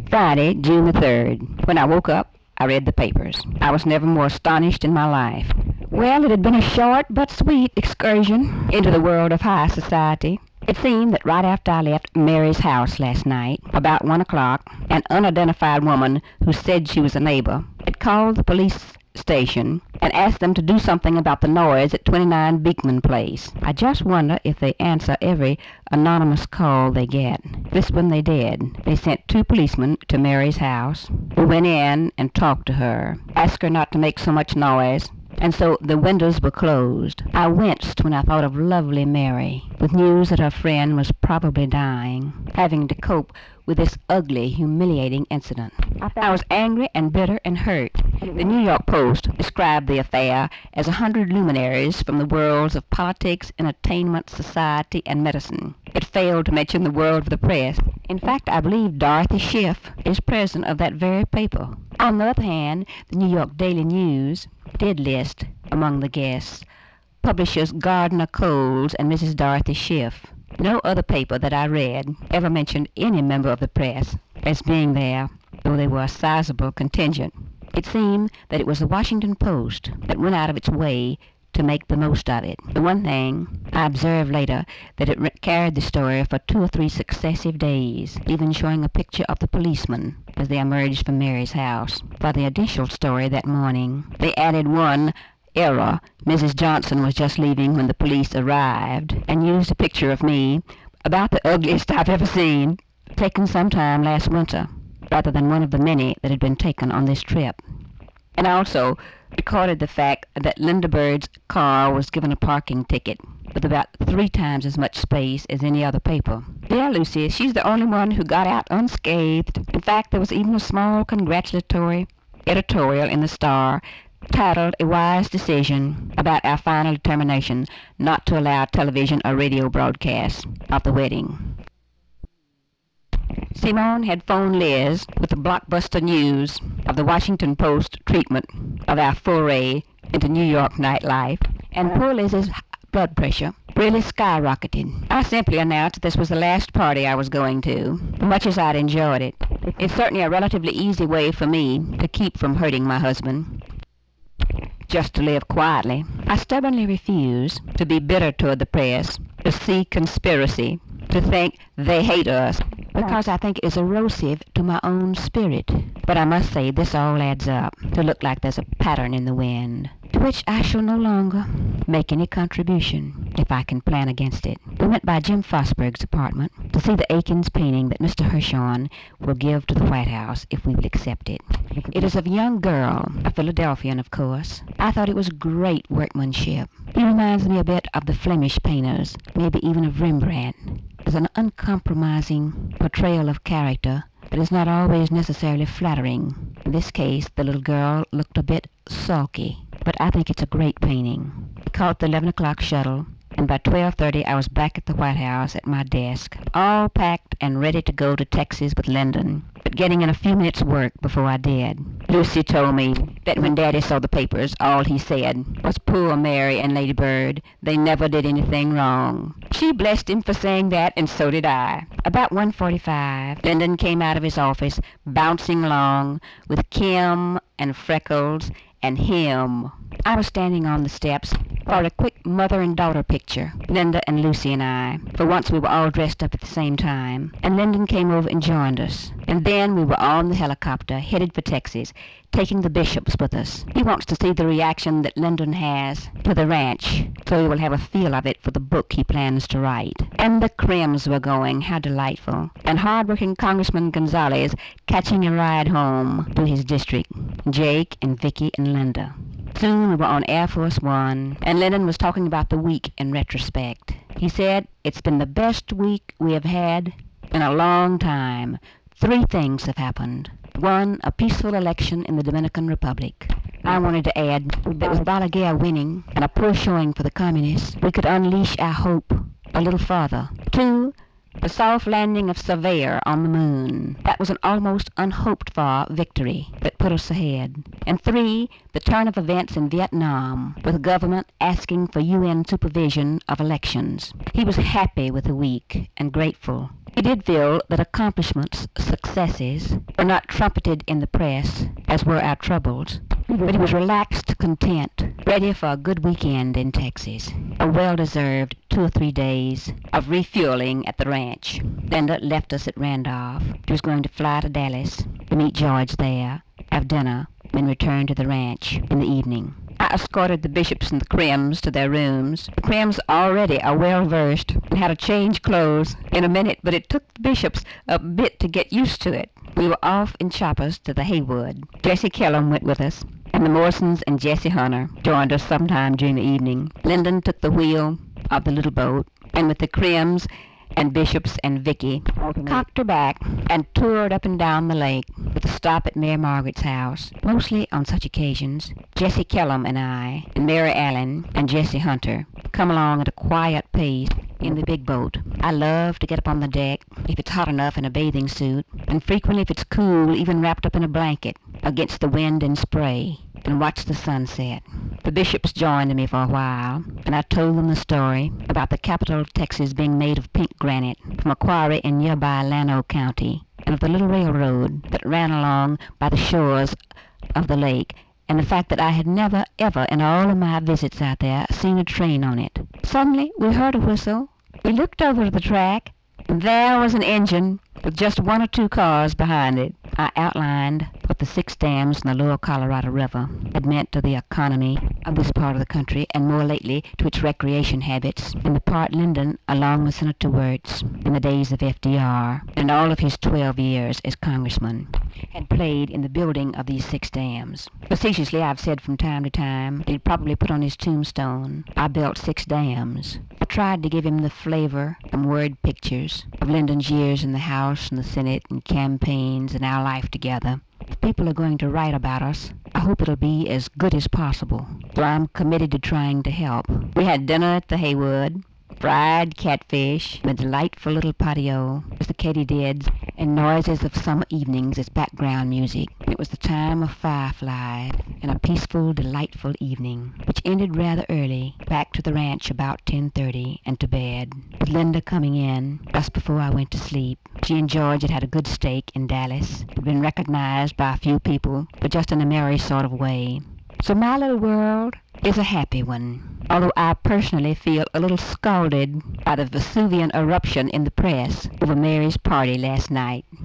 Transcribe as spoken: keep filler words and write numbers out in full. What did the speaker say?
Friday, June the third. When I woke up, I read the papers. I was never more astonished in my life. Well, it had been a short but sweet excursion into the world of high society. It seemed that right after I left Mary's house last night, about one o'clock, an unidentified woman who said she was a neighbor had called the police station and asked them to do something about the noise at twenty-nine Beekman Place. I just wonder if they answer every anonymous call they get. This one they did. They sent two policemen to Mary's house, who went in and talked to her, asked her not to make so much noise, and so the windows were closed. I winced when I thought of lovely Mary, with news that her friend was probably dying, having to cope with this ugly, humiliating incident. I was angry and bitter and hurt. The New York Post described the affair as a hundred luminaries from the worlds of politics, entertainment, society, and medicine. It failed to mention the world of the press. In fact, I believe Dorothy Schiff is president of that very paper. On the other hand, the New York Daily News did list among the guests publishers Gardner Coles and Missus Dorothy Schiff. No other paper that I read ever mentioned any member of the press as being there, though they were a sizable contingent. It seemed that it was the Washington Post that went out of its way to make the most of it. The one thing, I observed later that it re- carried the story for two or three successive days, even showing a picture of the policemen as they emerged from Mary's house. For the additional story that morning, they added one error. Missus Johnson was just leaving when the police arrived, and used a picture of me, about the ugliest I've ever seen, taken sometime last winter, rather than one of the many that had been taken on this trip. And also recorded the fact that Linda Bird's car was given a parking ticket with about three times as much space as any other paper. Yeah, Lucy, she's the only one who got out unscathed. In fact, there was even a small congratulatory editorial in the Star titled A Wise Decision about our final determination not to allow television or radio broadcasts of the wedding. Simone had phoned Liz with the blockbuster news of the Washington Post treatment of our foray into New York nightlife, and poor Liz's blood pressure really skyrocketed. I simply announced this was the last party I was going to, much as I'd enjoyed it. It's certainly a relatively easy way for me to keep from hurting my husband, just to live quietly. I stubbornly refuse to be bitter toward the press, to see conspiracy, to think they hate us, because I think it's erosive to my own spirit. But I must say this all adds up to look like there's a pattern in the wind, to which I shall no longer make any contribution if I can plan against it. We went by Jim Fosberg's apartment to see the Akins painting that Mister Hirshhorn will give to the White House if we will accept it. It is of a young girl, a Philadelphian, of course. I thought it was great workmanship. He reminds me a bit of the Flemish painters, maybe even of Rembrandt. There's an uncompromising portrayal of character that is not always necessarily flattering. In this case, the little girl looked a bit sulky, but I think it's a great painting. I caught the eleven o'clock shuttle, and by twelve thirty I was back at the White House at my desk, all packed and ready to go to Texas with Lyndon, but getting in a few minutes' work before I did. Lucy told me that when Daddy saw the papers, all he said was, "Poor Mary and Lady Bird, they never did anything wrong." She blessed him for saying that, and so did I. About one forty-five, Lyndon came out of his office, bouncing along, with Kim and Freckles and him. I was standing on the steps for a quick mother and daughter picture, Linda and Lucy and I. For once we were all dressed up at the same time, and Lyndon came over and joined us. And then we were on the helicopter, headed for Texas, taking the bishops with us. He wants to see the reaction that Lyndon has to the ranch, so he will have a feel of it for the book he plans to write. And the Crims were going, how delightful. And hard-working Congressman Gonzalez catching a ride home to his district, Jake and Vicky and Linda. Soon we were on Air Force One, and Lyndon was talking about the week in retrospect. He said, "It's been the best week we have had in a long time. Three things have happened. One, a peaceful election in the Dominican Republic." I wanted to add that with Balaguer winning and a poor showing for the communists, we could unleash our hope a little farther. Two, the soft landing of Surveyor on the moon. That was an almost unhoped-for victory that put us ahead. And three, the turn of events in Vietnam, with the government asking for U N supervision of elections. He was happy with the week and grateful. He did feel that accomplishments, successes, were not trumpeted in the press, as were our troubles, but he was relaxed, content, ready for a good weekend in Texas, a well-deserved two or three days of refueling at the ranch. Linda left us at Randolph. She was going to fly to Dallas to meet George there, have dinner, then return to the ranch in the evening. I escorted the Bishops and the Crims to their rooms. The Crims already are well-versed and had to change clothes in a minute, but it took the Bishops a bit to get used to it. We were off in choppers to the Haywood. Jesse Kellum went with us, and the Morrisons and Jesse Hunter joined us sometime during the evening. Lyndon took the wheel of the little boat, and with the Crims and Bishops and Vicky, cocked her back and toured up and down the lake, with a stop at Mary Margaret's house. Mostly on such occasions, Jesse Kellum and I, and Mary Allen and Jesse Hunter, come along at a quiet pace in the big boat. I love to get up on the deck, if it's hot enough in a bathing suit, and frequently if it's cool, even wrapped up in a blanket, against the wind and spray, and watch the sunset. The Bishops joined me for a while, and I told them the story about the capital of Texas being made of pink granite from a quarry in nearby Llano County, and of the little railroad that ran along by the shores of the lake, and the fact that I had never, ever, in all of my visits out there, seen a train on it. Suddenly, we heard a whistle. We looked over to the track, and there was an engine with just one or two cars behind it. I outlined what the six dams in the lower Colorado River had meant to the economy of this part of the country, and more lately to its recreation habits, and the part Lyndon, along with Senator Wirtz, in the days of F D R, and all of his twelve years as congressman, had played in the building of these six dams. Facetiously, I've said from time to time that he'd probably put on his tombstone, "I built six dams." I tried to give him the flavor and word pictures of Lyndon's years in the House and the Senate and campaigns and our life together. If people are going to write about us, I hope it'll be as good as possible, so I'm committed to trying to help. We had dinner at the Haywood, fried catfish, and a delightful little patio with the katydids and noises of summer evenings as background music. It was the time of fireflies and a peaceful, delightful evening, which ended rather early, back to the ranch about ten thirty and to bed, with Linda coming in just before I went to sleep. She and George had had a good steak in Dallas, had been recognized by a few people, but just in a merry sort of way. So my little world is a happy one, although I personally feel a little scalded by the Vesuvian eruption in the press over Mary's party last night.